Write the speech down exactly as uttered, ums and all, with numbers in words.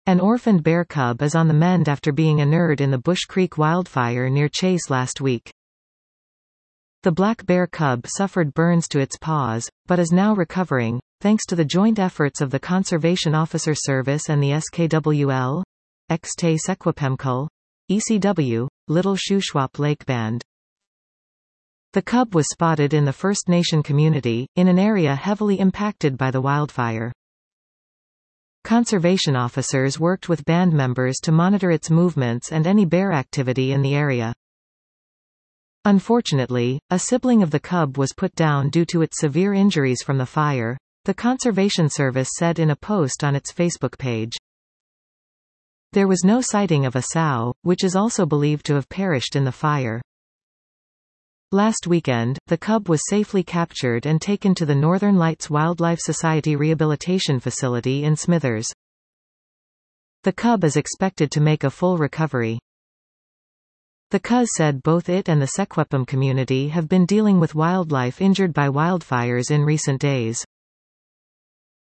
An orphaned bear cub is on the mend after being injured in the Bush Creek wildfire near Chase last week. The black bear cub suffered burns to its paws, but is now recovering, thanks to the joint efforts of the Conservation Officer Service and the S K W L, Xte Sequapemcul, E C W, Little Shuswap Lake Band. The cub was spotted in the First Nation community, in an area heavily impacted by the wildfire. Conservation officers worked with band members to monitor its movements and any bear activity in the area. Unfortunately, a sibling of the cub was put down due to its severe injuries from the fire, the Conservation Service said in a post on its Facebook page. There was no sighting of a sow, which is also believed to have perished in the fire. Last weekend, the cub was safely captured and taken to the Northern Lights Wildlife Society Rehabilitation Facility in Smithers. The cub is expected to make a full recovery. The C U S said both it and the Sequapem community have been dealing with wildlife injured by wildfires in recent days.